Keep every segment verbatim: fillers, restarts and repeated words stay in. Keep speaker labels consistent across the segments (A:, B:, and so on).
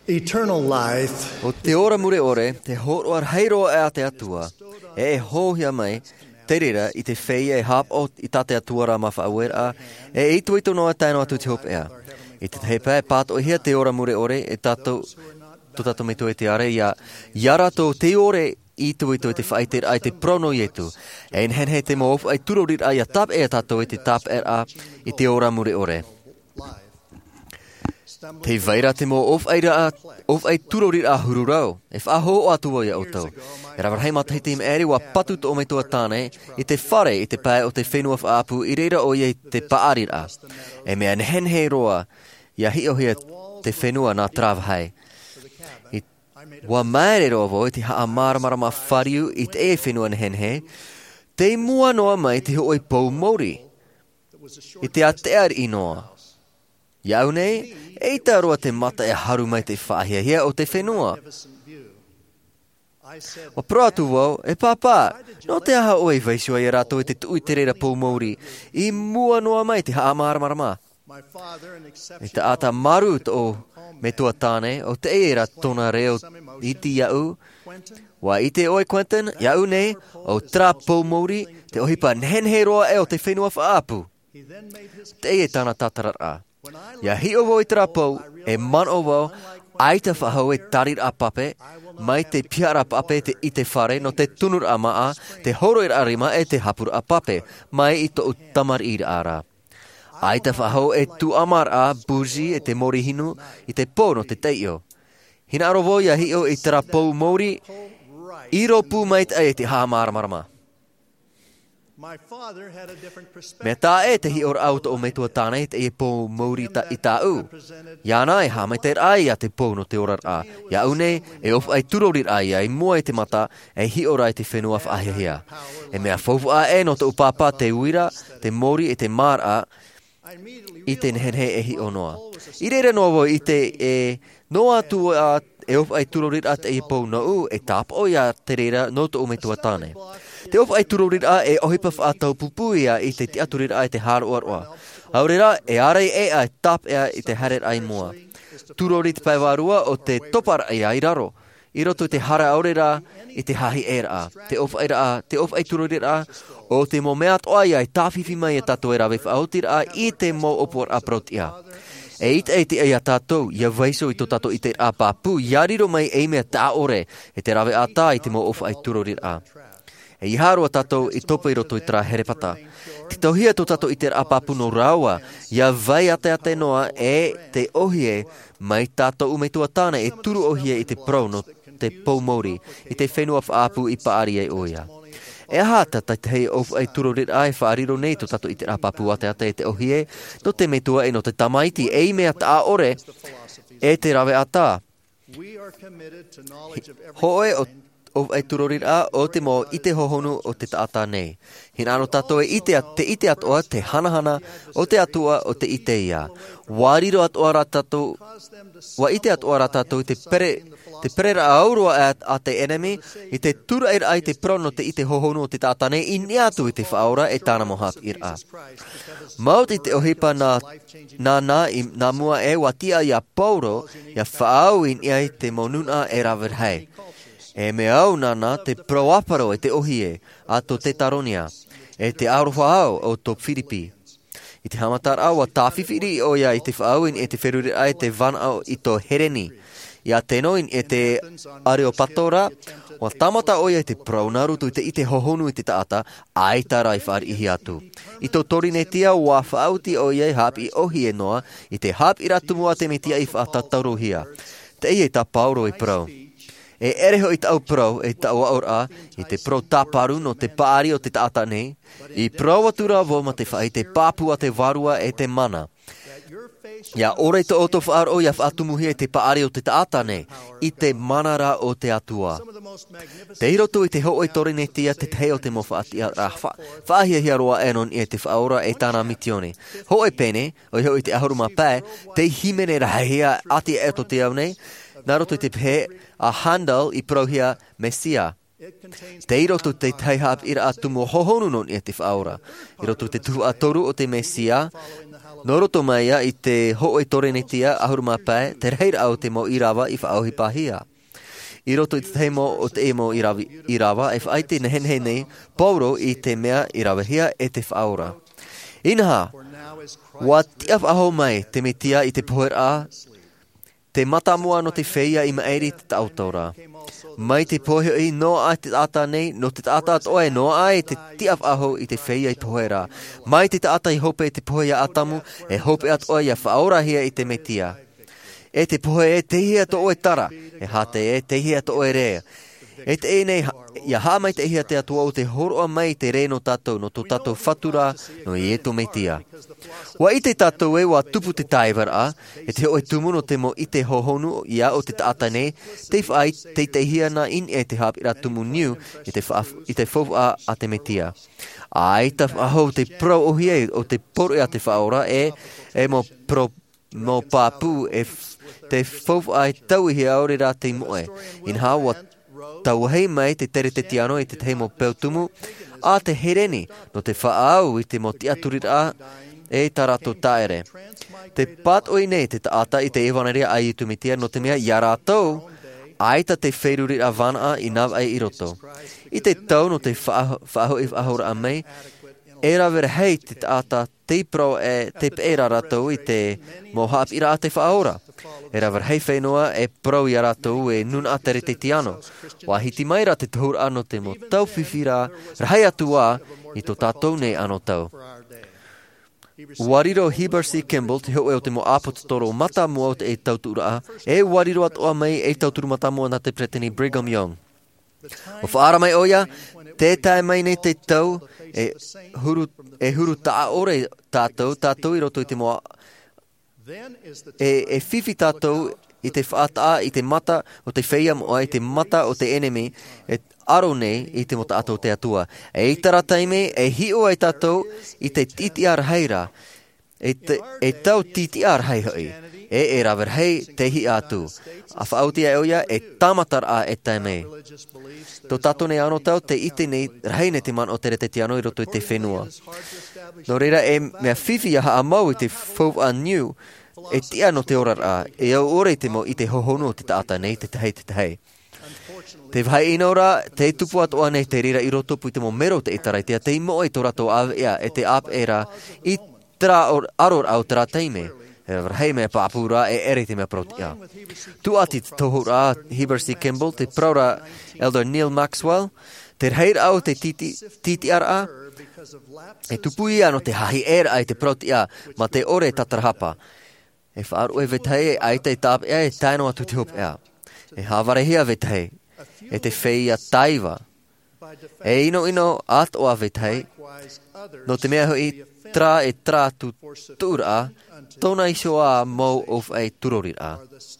A: Eternal life
B: O te ora mure ore, te horo ar heiro e a te atua, e e hohia mai, te rira i te whei e hap o i tate atua ra mawha awera, e i tu i tu noa taino atu te hop ea. I te hepa e pat o hia te ora mure ore, e tato, to tato me tu e te are, ia, iara to te ore i tu i tu e te whaiter ai te prono i etu. E in hen he te mo of, ai turorir ai a tap e a tato i te tap er a i te ora mure ore. Te vaira te mo of ai ra of ai turorir a hururau. E whaho o atua ia auto. E rawarhei mata hiti im eri wa patu to o me tua tāne i te whare i te pae o te whenua whaapu i reira o ia i te paarir a. E mea nhen hei roa ia hi o hia te whenua nā trawahai. I wa maere roa vo i te haa maramarama whariu i te e whenua nhen he. Te mua noa mai te hoi pou Māori. I te atear i noa. Iau nei, e ta roa te mata e haru mai te whahia hia o te whenua. O proatu wau, e papa, no te aha oi vaisua i rato i te tui te reira pou Māori, i mua noa mai te haa maramarama. E te ata maru o me tua tāne, o te eira tona reo i ti iau, wa i te oi Quentin, iau nei, o tra pou Māori, te ohipa nhenhe roa e o te whenua whaapu. Te e tāna tatarara. Ia hi o wau i trapau, e man o wau, ai te whahau e tarir a pape, mai te piara pape te i te whare, no te tunur a maa, te horo ir arima e te hapur a pape, mai i to utamar ir ara. Ai te whahau e tu amar a buzi e te mori hinu, i te pō no te teio. Hina aro wau ia hi o i trapau Māori, i ropu mait e te haa maramarama. Mea tā e te hi or auto o me tua tāne te e pō Māori ta i tā u. Ia nai ha mai te ai a te pō no te orar a. Ia une e of ai turorir ai ai mua e te mata e hi orai te whenua whaahia. E mea faufu a e no te upapa te uira, te Māori e te mar a, i te nhenhe e hi o noa. I reira noa i te e noa tu a e of ai turorir a te e pō no u e tap o ia te reira no te o me tua tāne. Te of ai turorir a e ohipa whaatau pupu ia i te tiaturir a i te haro ar oa. Aurera e arei e a tap ea i te harer ai mua. Turorit paiwarua o te topar ai ai raro. I roto te hara aurera i te hahi e ra. Te of ai ra, te of ai turorir a o te mo meat o ai ai tāwhiwhi mai e tato e rawe whaautir a i te mo opor aprot ia. E it e te e a tātou, ia vaiso i to tato i te a papu, iariro mai e mea tā ore e te rawe a tā i te mo of ai turorir a. E i harua tatou i topo i roto i tra herepata. Te tauhia to tatou i te apapu no raua, ia vai ate ate noa e te ohie mai tatou ume tua tāna e turu ohie i te prau no te pou Māori, i te whenua whaapu i paari e oia. E hata tai te hei of ai turorir ai whaariro nei to tatou i te apapu ate ate e te ohie, no te metua e no te tamaiti e mea ta ore e te rawe ata. Hoe o o ai turorir a o te mo i te hohonu o te taata nei. Hina ano tato e ite at, te ite atoa te hanahana o te atua o te ite ia. Wariro atoa ratato, wa ite atoa ratato i te pere, te perera aurua at a te enemy, i te tura ir ai te prono te ite hohonu o te taata nei, i niatu i te whaora e tāna mohap ir a. Maut i te ohipa na na na i na mua e watia ia pauro, ia whaau in ia te monuna e rawerhei. E me au nana te proaparo e te ohie a to te taronia, e te arowhaau o to Whiripi. I te hamatar au a tāwhiwhiri o ia i te whaauin e te wheruri ai te vanau i to hereni. I a te noin e te areopatora, o tamata o ia i te praunarutu i te ite hohonu i te taata, ai tarai whaar ihi atu. I to torinetia wa whaauti o ia i hap i ohie noa, i te hap i ratumua te metia i whaatatarohia. Te ie ta pauro i prau. E ereho i tau prau e tau aur a, i te prau taparu no te paari o te taata nei, i prau atura vo ma te whai te pāpua te varua e te mana. Ia ore te oto whaar o ia whaatumuhi e te paari o te taata nei, i te manara o te atua. Te hirotu i te hooi torinetia te te heo te mo whaati a whaahia hia roa enon i te whaora e tāna mitione. Hooi pene, o i hoi te ahuruma pē, te himene rahehia ati e to te au nei, nā roto i te phe a handal i prohia Mesia. Te i roto te teihap ira atu mo hohonu non i te whaora. I roto te tuhu a toru o te Mesia, Noroto mai ia i te ho'oi torenetia ahuruma pae, te reira au te mo irawa i whaauhi pahia. I roto i te teimo o te emo i rawa, e whaite nehenhe nei, Paulo i te mea i rawahia e te whaora. Inaha, wa tiaf aho mai te metia i te poher te matamua no te wheia i maeri te tautora. Mai te pohe i no ai te ata nei, no te ata atoe no ai te tiaf aho i te wheia i pohera. Mai te ata i hope te pohe ia atamu, e hope atoe ia whaora hia i te metia. E te pohe e te hia to oe tara, e hate e te hia to oe rea. E te e nei, ia ha mai te hia te atua o te horoa mai te re no tatou, no to tatou whatura, no i e to metia. Wa i te tatou e wa tupu te taiwara, e te oe tumu no te mo i te hohonu ia o te taata nei, te whai te te hia na in e te hapira tumu niu i te, i te whova a te metia. Ai ta aho te pro o hia o te poro a te whaora e, e mo pro mo papu e te whova ai tau hia ore ra te moe. In ha wa tau hei mai te tere te tiano i te te mo peltumu, a te hereni no te whaau i te mo ti aturira e tarato taere. Te pat oi nei te taata i te ewaneria ai i tumitia no te mea ia rātou, aita te whairurira vana i nav ai i roto. I te tau no te whaaho i whahora a mei, e rawere hei te taata te pro e te pēra rātou i te mo hap ira a te whaora. E rawere hei whenua e pro i rātou e nun atere te tiano. Wa hiti mai ra te tuhur ano te mo tau whiwhira, rahai atua i to tātou nei ano tau. Wariro Heber C. Kimball te hoe o te mo apot toro mata mua o te e tautura e wariro atoa mai e tauturu mata mua na te preteni Brigham Young. O whaara mai oia, te tae mai nei te tau e huru, e huru taa ore tātou, tātou i roto i te moa e, e whiwhi tātou i te whaataa i te mata o te whea moa i te mata o te enemy e aro nei i te mota atou te atua. E i tara taime e hio ai tātou i te titi ar heira. E, te, e tau titi ar heihoi. E e rawer hei te hi atu. A whaautia e oia e tamatar a e taime. Tō tātou nei ano tau te ite nei raheine te man o tere te tiano i roto i te whenua. No reira e mea whiwhi aha a mau i te whau a new e tia no te orar a. E au ore te mo i te hohono o te taata nei te tahei te tahei. Te whai inaura, te tupu atoa nei te rira i roto pui te mo mero te itaraitea, te imo e tō rato awea e te ap era i tra aror au tra teime. E hei mea pāpura e ere te mea protia. Tu ati te tohura Heber C. Kimball, te praura Elder Neil Maxwell, te reir au te titi, titi ara, e tupui ano te hahi era ai te protia, ma te ore tatarahapa. E whaaru e vetei ai te tāp ea e taino atu te hop ea. E hawarehia vetei. E te wheia taiwa. E ino ino at o a vetei, no te mea hoi tra e tra tu tura, tōna iso a mou of ei turorira.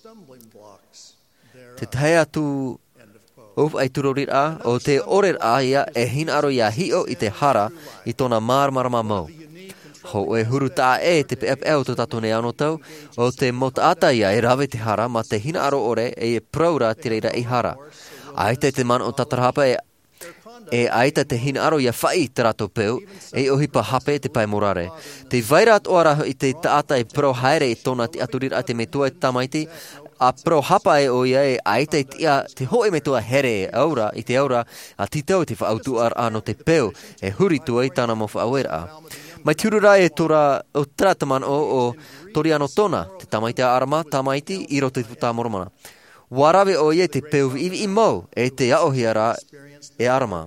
B: Te tae atu of ei turorira, o te orer a ia e hinaro ia hio i te hara i tōna marmarama mou. Ho e huru tā e te pe eo to tato ne ano tau, o te mota ata ia e rawe te hara, ma te hinaro ore e e praura te reira i hara. Aita te man o tatarahapa e, e aita te hinaro ia whai te rato peu, e ohipa hape te pai morare. Te vaira at oara i te taata e pro haere i tōna te aturira a te metua e tamaiti, a pro hapa e oia e aita i tia te hoe metua here e aura i te aura a titau te whaautu ar ano te peu e huritua i tāna mo whaawera. Mai turura e tora o trataman o o toriano tona, te tamaiti a arama, tamaiti i roto i puta moromana. Warawe o ie te peu i i mau e te aohiara e arama.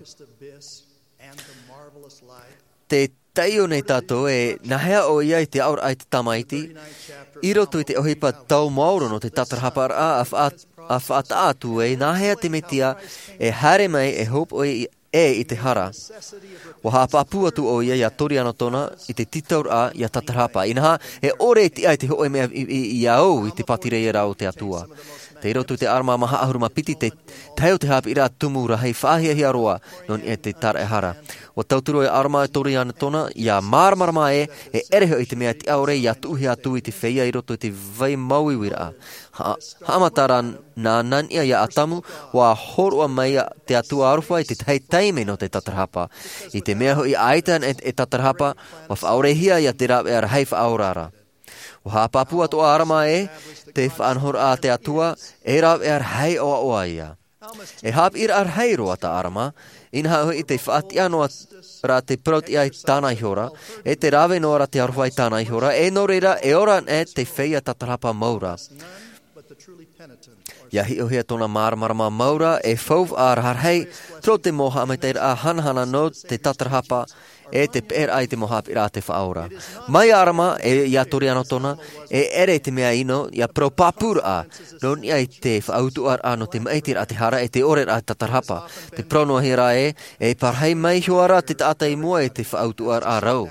B: Te taio nei tātou e nahea o ia i te aur ai te tamaiti, i roto i te ohipa tau mauro no te tatarhapa a a whaata atu e nahea te metia e hare mai e hop o i e i te hara. Wa hapa apu atu o ia ia tori ano tona i te titaur a ia tatarhapa. Inaha e ore ti ai te hoe mea i, i, i au i te patirei rau te atua. Te iro tu te arma maha ahuruma piti te teo te hapi ira tumura hei whaahia hia roa non e te tara e hara. O tauturo e arma e tori ana tona, ia marmarama e, e ereho i te mea ti aure, ia tuhi atu i te whaia i roto i te vai maui wira. Ha, hamatara nā nania ia atamu, wa horua mai te atua aruwha i te tei teime no te tatarhapa. I te mea hoi aitan e, e tatarhapa, wa whaore hia ia te rap e ara hei whaorara. O hapapu atua arama e, te whanhor a te atua, e rap e ara hei oa oa ia. E hap ir ar hei roa ta arama, inha hoi te whaati anoa ra te proti ai tāna i hora, e te rawe no ra te aruwha i tāna i hora, e no reira e oran e te wheia tatarhapa maura. Ia hi o hea tona māramarama maura e whauv ar har hei, tro te moha mai te a hanhana no te tatarhapa, e te per ai te mohap ira te whaora. Mai arama e ia tori ano tona, e ere te mea ino, ia pro papura a, non ia i te whautu ar ano te maitir a te hara, e te ore a tatarhapa. Te pronoa hira e, e parhei mai huara te tata i mua e te whautu ar a rau.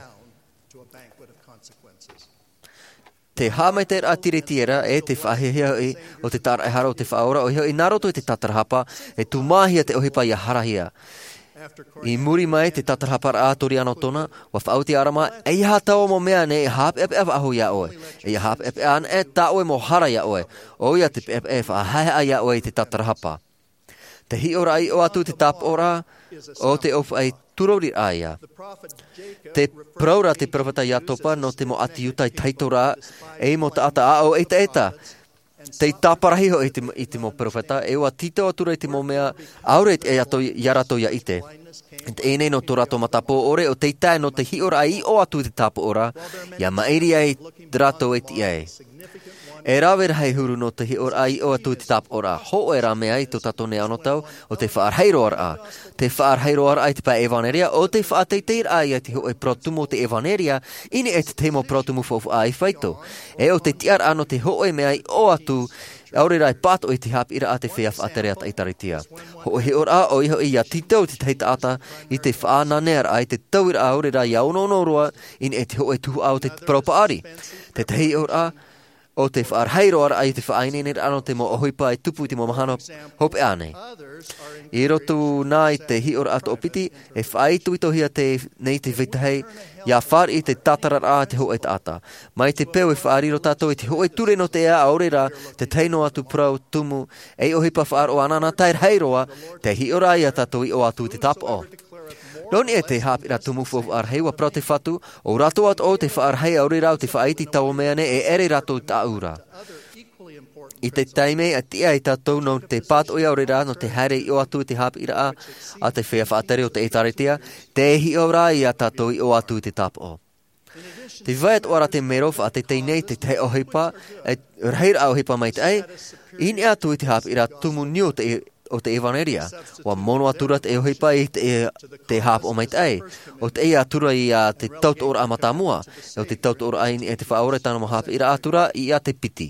B: Te hāmai te a tire tira e te whahehea i o te tara e hara o te whaora, o i naroto i te tatarhapa, e tu mahia te ohipa i a harahia. I muri mai te tatarhapa a tori ano tona, wa whauti arama, e iha tau mo mea ne e hap epe epe aho ia oe. E iha hap epe an e ta oe mo hara ia oe. O ia te epe epe a hae ia oe i te tatarhapa. Te hi ora i o atu te tap ora, o te ofu ai turori aia. Te praura te profeta ia topa no te mo ati utai taitora e mo ta ata a o eita eita. Te taparahi ho i te, i te mo profeta e ua tito atura i te mo mea aure e ato yarato ia ite. E nei no torato matapo ore o te tae no te hi ora i o atu te tapo ora ia mairi ai drato e ti ai. E rawe hei huru no te hi ora i o atu te tap ora. Ho e rame ai to tatone ano tau o te whaarheiro ar a. Te whaarheiro ar ai te pa evaneria o te whaateiteir ai ai te ho e protumo te evaneria ini e te temo protumo fofu ai whaito. E o te tiar ano te ho e mea i o atu aure rai pato i te hap ira a te whea whaaterea ta itaritia. Ho he ora o iho i a titau te teita ata i te whaananear ai te tauira aure rai iaunonoroa ini e te ho e tuhu au te propaari. Te tehi ora o te whaarheiro ar ai te whainenir ano te mo ohipa e tupu te mo mahano hope ane. I roto nā i te hi ora ato opiti, e whaitu itohia te nei te vitahei, ia whar i te tatarar a te ho e ata. Mai te peo e whaariro tato i te ho e ture no te ea aurera, te teino atu prau tumu, e ohipa whaar o anana tair heiroa, te hi ora ia tato i o atu te tapo. Noni e te hap ira tumu fofu ar heiwa prau te whatu, o rato at o te whaar hei aure rau te whaiti tau meane e ere rato ta ura. I te taime a tia i tatou no te pat o aure rā no te haere i o atu te hap ira a, a te whea whaatere o te etaritia, te hi ora i a tatou i o atu te tap o. Te vaiat ora te merof a te teinei te te ohipa, e reir a ohipa mai te ei, in e atu i te hap ira tumu niu te o te evaneria, wa mono atura te ohipa i te, te hap o mai te ei, o te ei atura i a te taut ora amatamua, o te taut ora aini e te whaore tana mo hap ira atura i a te piti.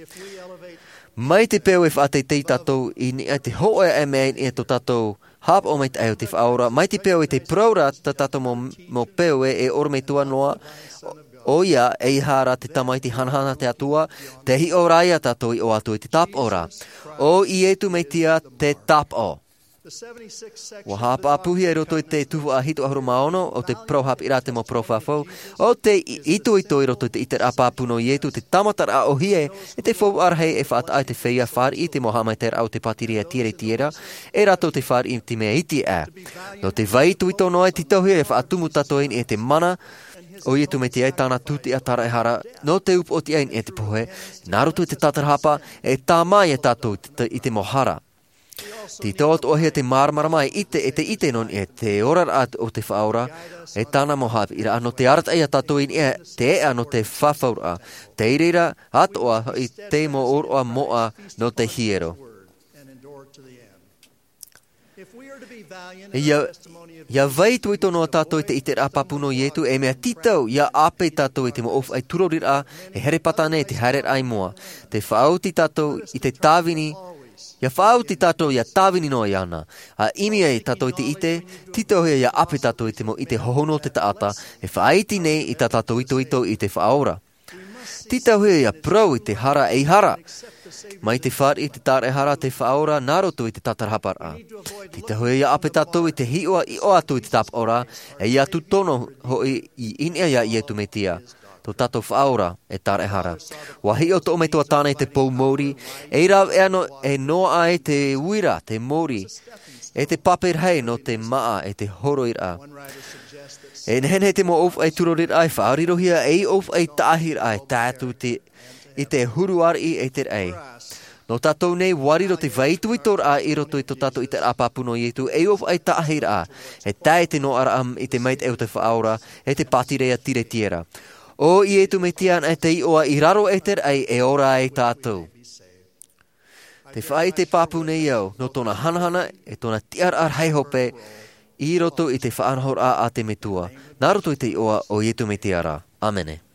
B: Mai te peo e whaate te tatou i ni e te hoa e mea i e to tatou hap o mai te ei o te whaora, mai te peo e te praura ta tatou mo, mo peo e e ormei tua noa, o ia e hara te tamaiti hanahana te atua, te hi ora ia tatou i o atu i te tap ora. O i e tu meitia te tap o. Wa hapa apuhi e roto i te tuhu a hito ahuru maono o te prohap ira te mo profafo, o te ito ito i roto i te iter apapuno i etu te tamatar a ohie e te fau arhei e whaat ai te whea whar i te mohamaiter au te patiria tire tira e rato te whar i te mea iti e. No te vai tu ito noa e titohi e whaatumu tatoin e te mana, o i tu me te ai tāna tuti a tara e hara, no te upo o te ain e te pohe, naruto i te tatarhapa e tā mai e tātou i te mohara. Ti tot ohia te marmara mai ite e te ite non e te orar at o te whaora e tāna mohap ira ano te arat ai a tatoin e te e ano te whawhaura te irira at oa i te mo or oa moa no te hiero. Ia, ia vai tu ito no tātou i te ite a papuno i etu e mea titau ia ape tātou i te mo of ai turorir a e here patane te harer ai moa. Te whaauti tātou i te tāwini ia whaauti tātou ia tāwini no iana. A imi ai tātou i te ite, titau hea ia ape tātou i te mo i te hohono te taata e whaaiti nei i tā tātou ito ito i te whaora. Tita hui ia prau i te hara ei hara. Mai te whar i te tare hara te whaora naroto i te tatarhapara. Tita hui ia ape tatou i te hioa i o atu i te tapora e ia tu tono hoi i inia ia i etu metia. Tō tatou whaora e tare hara. Wa hi o tō me tō tāne te pou Māori, e rau e ano e noa e te uira, te Māori, e te papir hei no te maa e te horoira. E nehen he te mo of ai turorir ai whaarirohia e of ai tāhir ai tātu te, i te huruari e te ei. No tatou nei wariro te vaitu i tor a i roto i tō tatou i te apapuno i etu e of ai tāhir a. E tāe te no ara am i te mait eo te whaora, e te patirea tire tiera. O i etu me tian e te ioa i raro e ter ai e ora e tātou. Te whai te papu nei au, no tōna hanahana e tōna tiar ar heihope i roto i te whaanhor a a te metua. Nā roto i te ioa o i etu me tiara. Amene.